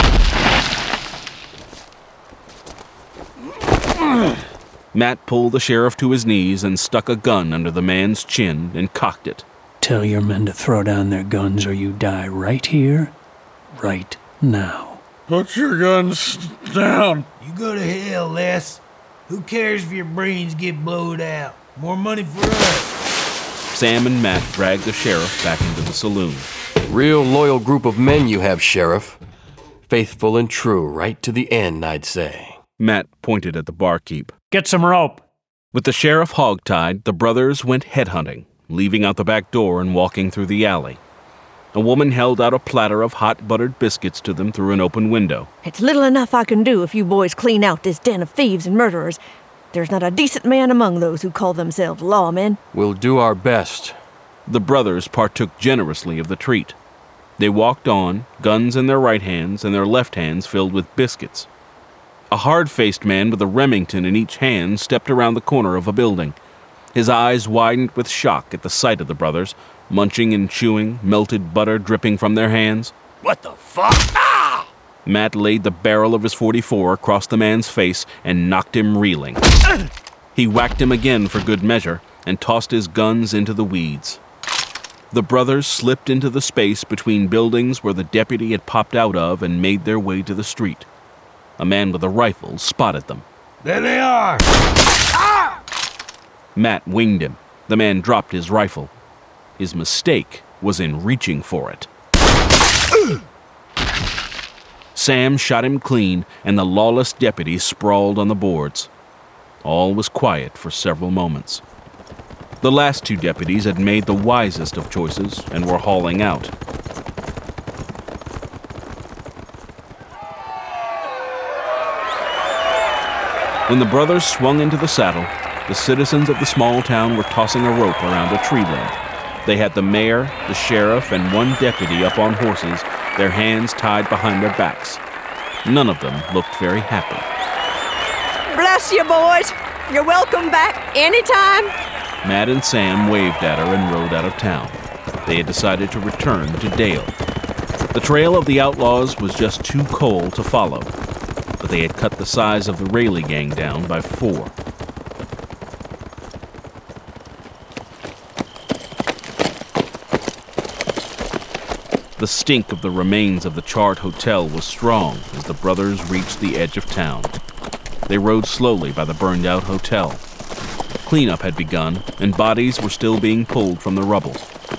Matt pulled the sheriff to his knees and stuck a gun under the man's chin and cocked it. Tell your men to throw down their guns or you die right here, right now. Put your guns down. You go to hell, Les. Who cares if your brains get blowed out? More money for us. Sam and Matt dragged the sheriff back into the saloon. Real loyal group of men you have, Sheriff. Faithful and true right to the end, I'd say. Matt pointed at the barkeep. Get some rope. With the sheriff hogtied, the brothers went headhunting, leaving out the back door and walking through the alley. A woman held out a platter of hot buttered biscuits to them through an open window. It's little enough I can do if you boys clean out this den of thieves and murderers. There's not a decent man among those who call themselves lawmen. We'll do our best. The brothers partook generously of the treat. They walked on, guns in their right hands and their left hands filled with biscuits. A hard-faced man with a Remington in each hand stepped around the corner of a building. His eyes widened with shock at the sight of the brothers, munching and chewing, melted butter dripping from their hands. What the fuck? Ah! Matt laid the barrel of his forty-four across the man's face and knocked him reeling. He whacked him again for good measure and tossed his guns into the weeds. The brothers slipped into the space between buildings where the deputy had popped out of and made their way to the street. A man with a rifle spotted them. There they are! Ah! Matt winged him. The man dropped his rifle. His mistake was in reaching for it. Sam shot him clean, and the lawless deputy sprawled on the boards. All was quiet for several moments. The last two deputies had made the wisest of choices and were hauling out. When the brothers swung into the saddle, the citizens of the small town were tossing a rope around a tree limb. They had the mayor, the sheriff, and one deputy up on horses, their hands tied behind their backs. None of them looked very happy. Bless you, boys. You're welcome back anytime. Matt and Sam waved at her and rode out of town. They had decided to return to Dale. The trail of the outlaws was just too cold to follow, but they had cut the size of the Rayleigh gang down by four. The stink of the remains of the charred hotel was strong as the brothers reached the edge of town. They rode slowly by the burned-out hotel. Cleanup had begun, and bodies were still being pulled from the rubble.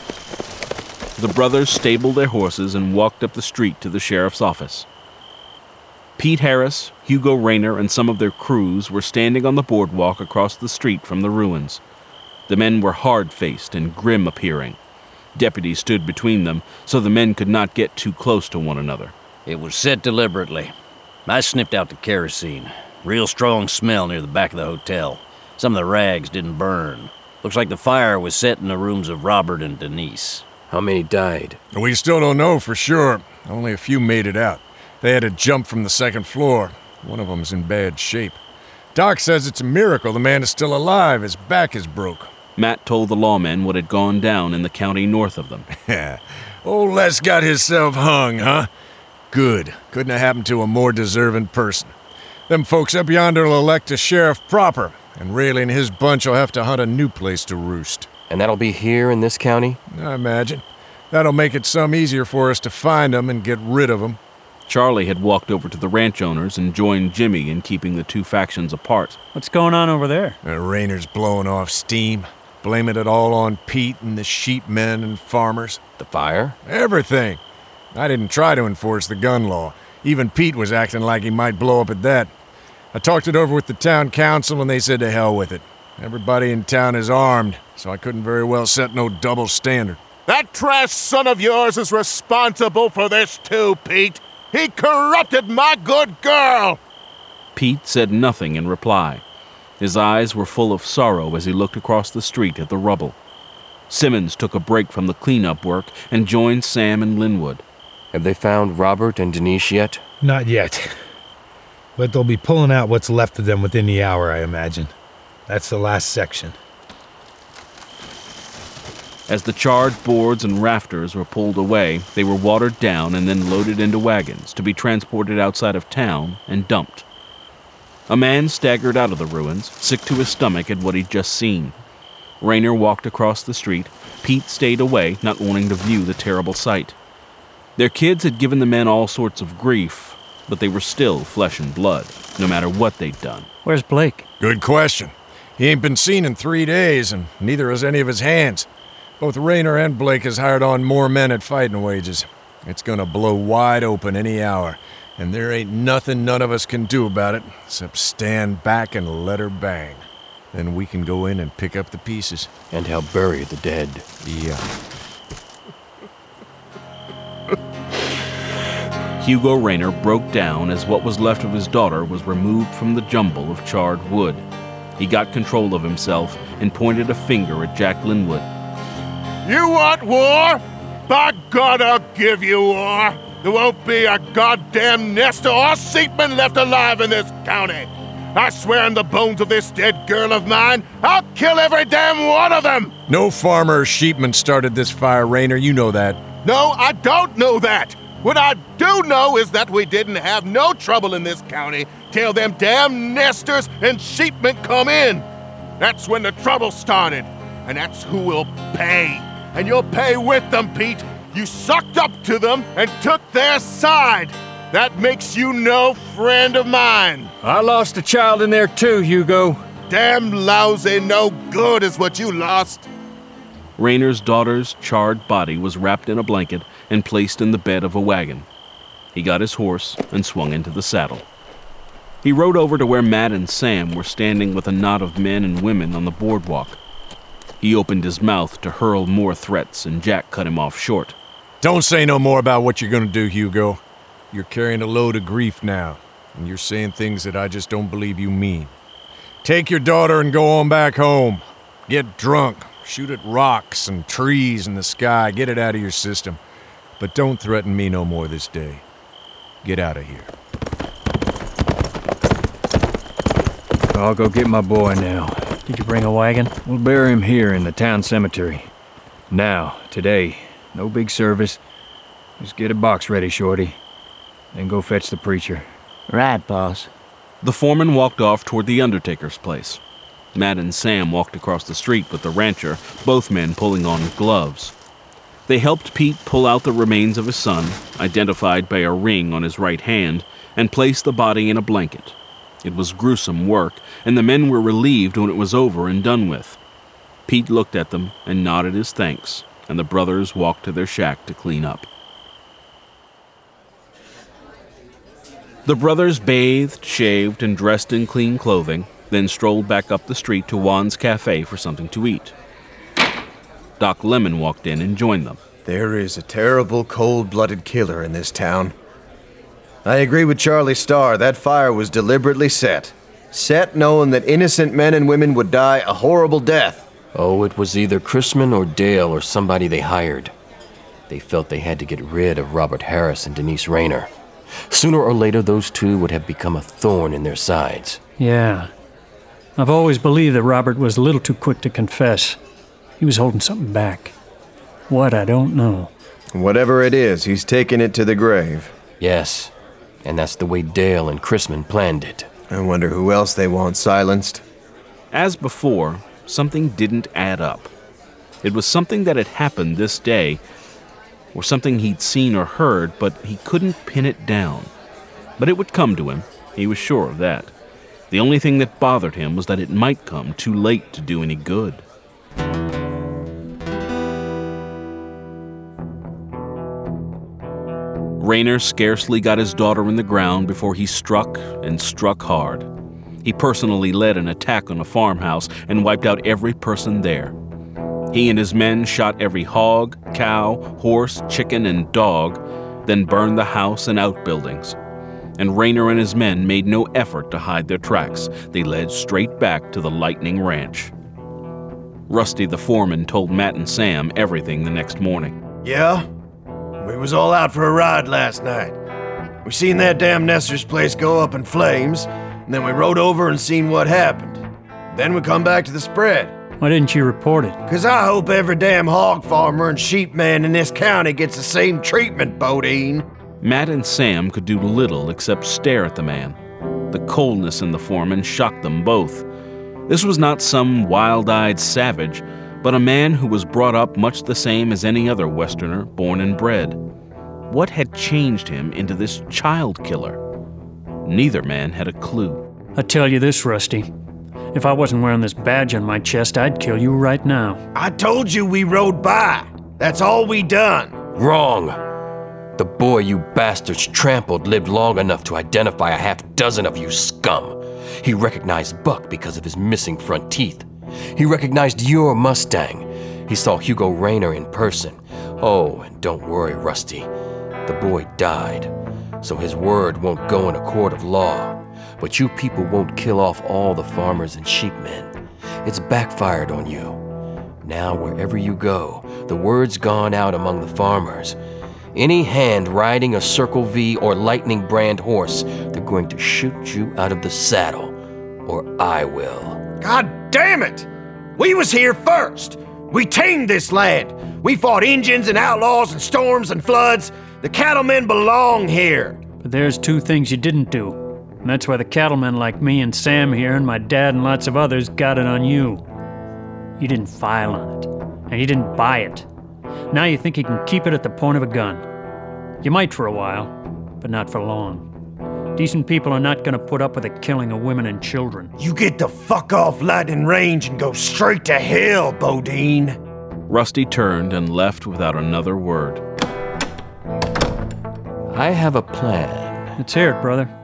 The brothers stabled their horses and walked up the street to the sheriff's office. Pete Harris, Hugo Rayner, and some of their crews were standing on the boardwalk across the street from the ruins. The men were hard-faced and grim-appearing. Deputies stood between them, so the men could not get too close to one another. It was set deliberately. I sniffed out the kerosene. Real strong smell near the back of the hotel. Some of the rags didn't burn. Looks like the fire was set in the rooms of Robert and Denise. How many died? We still don't know for sure. Only a few made it out. They had to jump from the second floor. One of them's in bad shape. Doc says it's a miracle the man is still alive. His back is broke. Matt told the lawmen what had gone down in the county north of them. Yeah. Old Les got himself hung, huh? Good. Couldn't have happened to a more deserving person. Them folks up yonder will elect a sheriff proper, and Rayleigh and his bunch will have to hunt a new place to roost. And that'll be here in this county? I imagine. That'll make it some easier for us to find them and get rid of them. Charlie had walked over to the ranch owners and joined Jimmy in keeping the two factions apart. What's going on over there? Uh, Rayner's blowing off steam. Blaming it all on Pete and the sheepmen and farmers. The fire? Everything. I didn't try to enforce the gun law. Even Pete was acting like he might blow up at that. I talked it over with the town council and they said to hell with it. Everybody in town is armed, so I couldn't very well set no double standard. That trash son of yours is responsible for this too, Pete. He corrupted my good girl. Pete said nothing in reply. His eyes were full of sorrow as he looked across the street at the rubble. Simmons took a break from the cleanup work and joined Sam and Linwood. Have they found Robert and Denise yet? Not yet. But they'll be pulling out what's left of them within the hour, I imagine. That's the last section. As the charred boards and rafters were pulled away, they were watered down and then loaded into wagons to be transported outside of town and dumped. A man staggered out of the ruins, sick to his stomach at what he'd just seen. Rayner walked across the street. Pete stayed away, not wanting to view the terrible sight. Their kids had given the men all sorts of grief, but they were still flesh and blood, no matter what they'd done. Where's Blake? Good question. He ain't been seen in three days, and neither has any of his hands. Both Rayner and Blake has hired on more men at fighting wages. It's gonna blow wide open any hour. And there ain't nothing none of us can do about it, except stand back and let her bang. Then we can go in and pick up the pieces. And help bury the dead. Yeah. Hugo Rayner broke down as what was left of his daughter was removed from the jumble of charred wood. He got control of himself and pointed a finger at Jack Linwood. You want war? By God, I'll give you war. There won't be a goddamn nester or sheepman left alive in this county. I swear on the bones of this dead girl of mine, I'll kill every damn one of them! No farmer or sheepman started this fire, Rayner, you know that. No, I don't know that. What I do know is that we didn't have no trouble in this county till them damn nesters and sheepmen come in. That's when the trouble started, and that's who will pay. And you'll pay with them, Pete. You sucked up to them and took their side. That makes you no friend of mine. I lost a child in there too, Hugo. Damn lousy no good is what you lost. Raynor's daughter's charred body was wrapped in a blanket and placed in the bed of a wagon. He got his horse and swung into the saddle. He rode over to where Matt and Sam were standing with a knot of men and women on the boardwalk. He opened his mouth to hurl more threats, and Jack cut him off short. Don't say no more about what you're gonna do, Hugo. You're carrying a load of grief now, and you're saying things that I just don't believe you mean. Take your daughter and go on back home. Get drunk, shoot at rocks and trees in the sky, get it out of your system. But don't threaten me no more this day. Get out of here. I'll go get my boy now. Did you bring a wagon? We'll bury him here in the town cemetery. Now, today, no big service. Just get a box ready, Shorty. Then go fetch the preacher. Right, boss. The foreman walked off toward the undertaker's place. Matt and Sam walked across the street with the rancher, both men pulling on gloves. They helped Pete pull out the remains of his son, identified by a ring on his right hand, and place the body in a blanket. It was gruesome work, and the men were relieved when it was over and done with. Pete looked at them and nodded his thanks, and the brothers walked to their shack to clean up. The brothers bathed, shaved, and dressed in clean clothing, then strolled back up the street to Juan's Cafe for something to eat. Doc Lemon walked in and joined them. There is a terrible, cold-blooded killer in this town. I agree with Charlie Starr. That fire was deliberately set. Set knowing that innocent men and women would die a horrible death. Oh, it was either Chrisman or Dale or somebody they hired. They felt they had to get rid of Robert Harris and Denise Rayner. Sooner or later, those two would have become a thorn in their sides. Yeah. I've always believed that Robert was a little too quick to confess. He was holding something back. What, I don't know. Whatever it is, he's taking it to the grave. Yes, and that's the way Dale and Chrisman planned it. I wonder who else they want silenced. As before, something didn't add up. It was something that had happened this day, or something he'd seen or heard, but he couldn't pin it down. But it would come to him, he was sure of that. The only thing that bothered him was that it might come too late to do any good. Rayner scarcely got his daughter in the ground before he struck, and struck hard. He personally led an attack on a farmhouse and wiped out every person there. He and his men shot every hog, cow, horse, chicken, and dog, then burned the house and outbuildings. And Rayner and his men made no effort to hide their tracks. They led straight back to the Lightning Ranch. Rusty the foreman told Matt and Sam everything the next morning. Yeah? We was all out for a ride last night. We seen that damn Nestor's place go up in flames, and then we rode over and seen what happened. Then we come back to the spread. Why didn't you report it? 'Cause I hope every damn hog farmer and sheep man in this county gets the same treatment, Bodine. Matt and Sam could do little except stare at the man. The coldness in the foreman shocked them both. This was not some wild-eyed savage, but a man who was brought up much the same as any other Westerner born and bred. What had changed him into this child killer? Neither man had a clue. I tell you this, Rusty. If I wasn't wearing this badge on my chest, I'd kill you right now. I told you we rode by. That's all we done. Wrong. The boy you bastards trampled lived long enough to identify a half dozen of you scum. He recognized Buck because of his missing front teeth. He recognized your Mustang. He saw Hugo Rayner in person. Oh, and don't worry, Rusty. The boy died, so his word won't go in a court of law. But you people won't kill off all the farmers and sheepmen. It's backfired on you. Now, wherever you go, the word's gone out among the farmers. Any hand riding a Circle V or Lightning brand horse, they're going to shoot you out of the saddle, or I will. God damn it! We was here first. We tamed this land. We fought Injuns and outlaws and storms and floods. The cattlemen belong here. But there's two things you didn't do. And that's why the cattlemen like me and Sam here and my dad and lots of others got it on you. You didn't file on it. And you didn't buy it. Now you think you can keep it at the point of a gun. You might for a while. but not for long. Decent people are not gonna put up with the killing of women and children. You get the fuck off Lightning Range and go straight to hell, Bodine. Rusty turned and left without another word. I have a plan. Let's hear it, brother.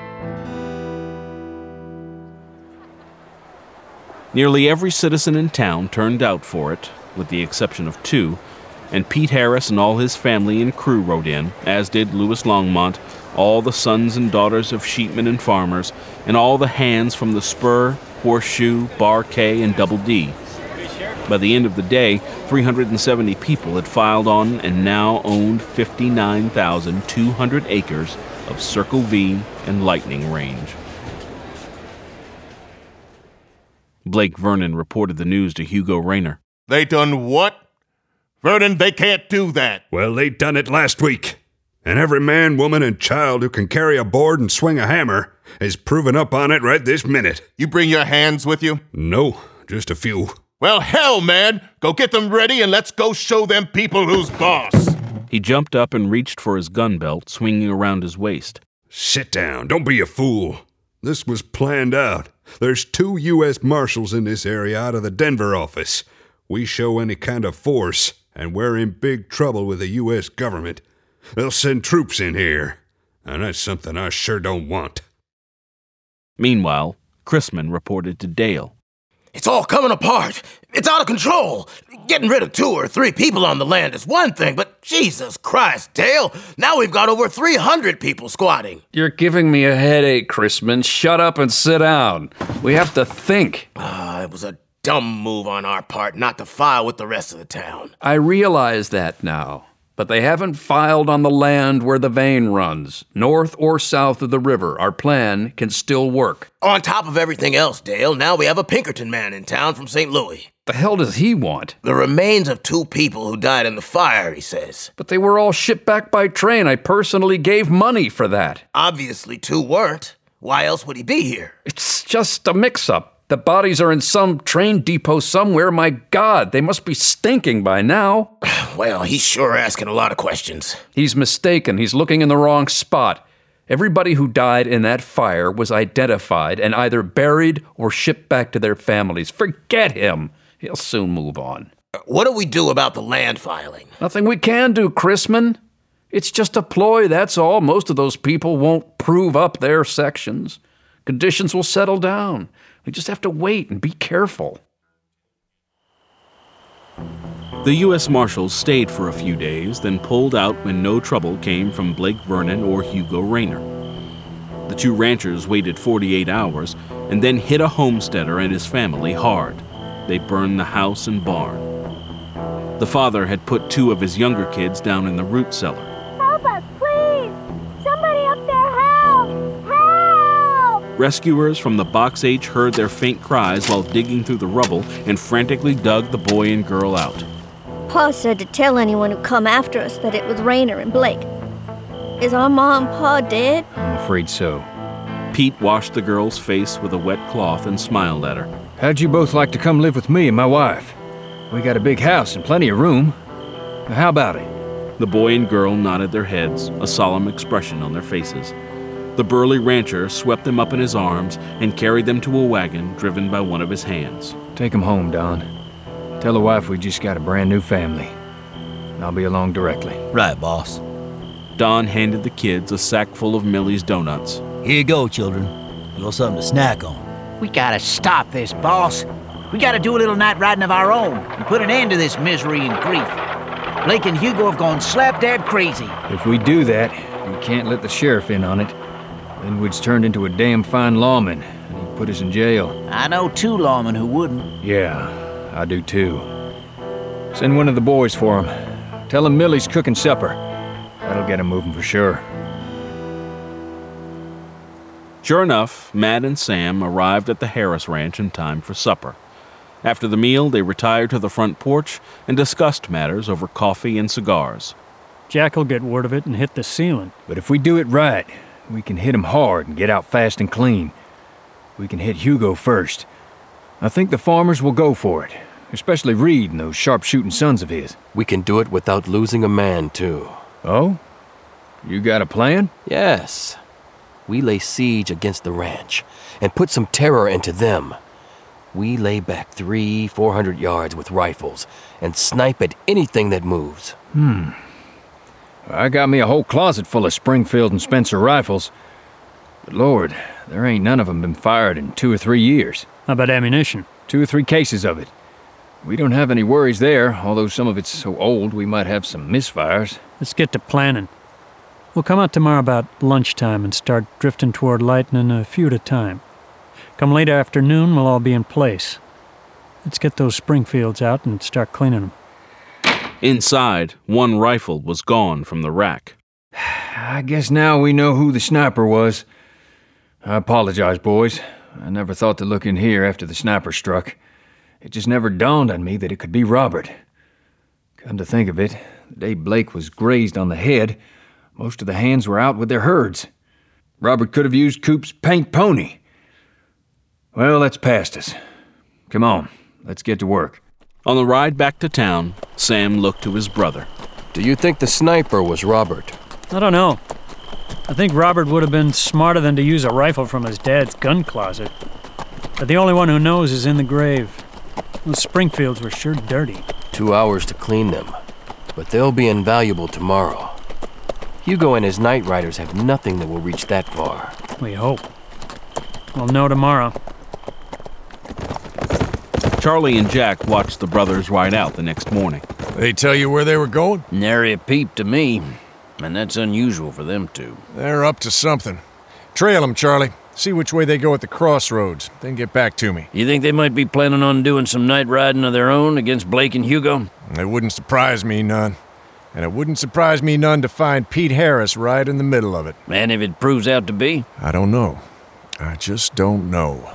Nearly every citizen in town turned out for it, with the exception of two, and Pete Harris and all his family and crew rode in, as did Louis Longmont, all the sons and daughters of sheepmen and farmers, and all the hands from the Spur, Horseshoe, Bar K, and Double D. By the end of the day, three hundred seventy people had filed on and now owned fifty-nine thousand two hundred acres of Circle V and Lightning Range. Blake Vernon reported the news to Hugo Rayner. They done what? Vernon, they can't do that. Well, they done it last week. And every man, woman, and child who can carry a board and swing a hammer is proving up on it right this minute. You bring your hands with you? No, just a few. Well, hell, man! Go get them ready and let's go show them people who's boss! He jumped up and reached for his gun belt, swinging around his waist. Sit down. Don't be a fool. This was planned out. There's two U S Marshals in this area out of the Denver office. We show any kind of force, and we're in big trouble with the U S government. They'll send troops in here, and that's something I sure don't want. Meanwhile, Chrisman reported to Dale. It's all coming apart. It's out of control. Getting rid of two or three people on the land is one thing, but Jesus Christ, Dale, now we've got over three hundred people squatting. You're giving me a headache, Chrisman. Shut up and sit down. We have to think. Ah, uh, it was a dumb move on our part not to file with the rest of the town. I realize that now. But they haven't filed on the land where the vein runs, north or south of the river. Our plan can still work. On top of everything else, Dale, now we have a Pinkerton man in town from Saint Louis. The hell does he want? The remains of two people who died in the fire, he says. But they were all shipped back by train. I personally gave money for that. Obviously two weren't. Why else would he be here? It's just a mix-up. The bodies are in some train depot somewhere. My God, they must be stinking by now. Well, he's sure asking a lot of questions. He's mistaken. He's looking in the wrong spot. Everybody who died in that fire was identified and either buried or shipped back to their families. Forget him. He'll soon move on. What do we do about the land filing? Nothing we can do, Chrisman. It's just a ploy, that's all. Most of those people won't prove up their sections. Conditions will settle down. We just have to wait and be careful. The U S Marshals stayed for a few days, then pulled out when no trouble came from Blake Vernon or Hugo Rayner. The two ranchers waited forty-eight hours and then hit a homesteader and his family hard. They burned the house and barn. The father had put two of his younger kids down in the root cellar. Help us, please! Somebody up there, help! Help! Rescuers from the Box H heard their faint cries while digging through the rubble and frantically dug the boy and girl out. Pa said to tell anyone who come after us that it was Rayner and Blake. Is our mom and pa dead? I'm afraid so. Pete washed the girl's face with a wet cloth and smiled at her. How'd you both like to come live with me and my wife? We got a big house and plenty of room. How about it? The boy and girl nodded their heads, a solemn expression on their faces. The burly rancher swept them up in his arms and carried them to a wagon driven by one of his hands. Take them home, Don. Tell the wife we just got a brand new family. I'll be along directly. Right, boss. Don handed the kids a sack full of Millie's donuts. Here you go, children. A little something to snack on. We gotta stop this, boss. We gotta do a little night riding of our own and put an end to this misery and grief. Blake and Hugo have gone slap-dab crazy. If we do that, we can't let the sheriff in on it. Then we'd turned into a damn fine lawman, and he'd put us in jail. I know two lawmen who wouldn't. Yeah, I do too. Send one of the boys for him. Tell him Millie's cooking supper. That'll get him moving for sure. Sure enough, Matt and Sam arrived at the Harris Ranch in time for supper. After the meal, they retired to the front porch and discussed matters over coffee and cigars. Jack'll get word of it and hit the ceiling. But if we do it right, we can hit him hard and get out fast and clean. We can hit Hugo first. I think the farmers will go for it, especially Reed and those sharp-shooting sons of his. We can do it without losing a man, too. Oh? You got a plan? Yes. We lay siege against the ranch and put some terror into them. We lay back three, four hundred yards with rifles and snipe at anything that moves. Hmm. I got me a whole closet full of Springfield and Spencer rifles. But Lord, there ain't none of them been fired in two or three years. How about ammunition? Two or three cases of it. We don't have any worries there, although some of it's so old we might have some misfires. Let's get to planning. We'll come out tomorrow about lunchtime and start drifting toward lightning a few at a time. Come late afternoon, we'll all be in place. Let's get those Springfields out and start cleaning them. Inside, one rifle was gone from the rack. I guess now we know who the sniper was. I apologize, boys. I never thought to look in here after the sniper struck. It just never dawned on me that it could be Robert. Come to think of it, the day Blake was grazed on the head, most of the hands were out with their herds. Robert could have used Coop's paint pony. Well, that's past us. Come on, let's get to work. On the ride back to town, Sam looked to his brother. Do you think the sniper was Robert? I don't know. I think Robert would have been smarter than to use a rifle from his dad's gun closet. But the only one who knows is in the grave. Those Springfields were sure dirty. Two hours to clean them, but they'll be invaluable tomorrow. Hugo and his night riders have nothing that will reach that far. We hope. We'll know tomorrow. Charlie and Jack watched the brothers ride out the next morning. They tell you where they were going? Nary a peep to me, and that's unusual for them two. They're up to something. Trail them, Charlie. See which way they go at the crossroads, then get back to me. You think they might be planning on doing some night riding of their own against Blake and Hugo? It wouldn't surprise me none. And it wouldn't surprise me none to find Pete Harris right in the middle of it. And if it proves out to be? I don't know. I just don't know.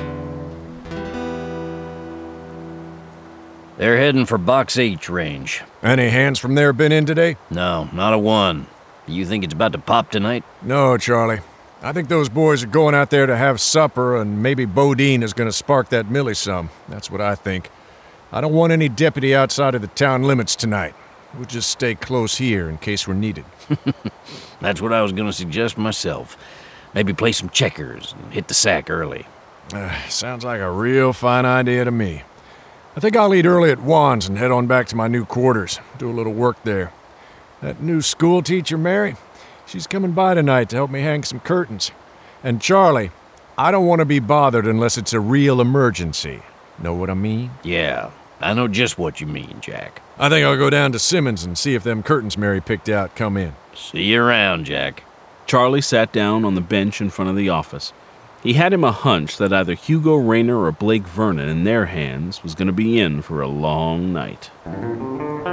They're heading for Box H range. Any hands from there been in today? No, not a one. You think it's about to pop tonight? No, Charlie. I think those boys are going out there to have supper, and maybe Bodine is going to spark that Millie some. That's what I think. I don't want any deputy outside of the town limits tonight. We'll just stay close here in case we're needed. That's what I was going to suggest myself. Maybe play some checkers and hit the sack early. Uh, sounds like a real fine idea to me. I think I'll eat early at Juan's and head on back to my new quarters. Do a little work there. That new school teacher, Mary, she's coming by tonight to help me hang some curtains. And Charlie, I don't want to be bothered unless it's a real emergency. Know what I mean? Yeah, I know just what you mean, Jack. I think I'll go down to Simmons and see if them curtains Mary picked out come in. See you around, Jack. Charlie sat down on the bench in front of the office. He had him a hunch that either Hugo Rayner or Blake Vernon in their hands was going to be in for a long night.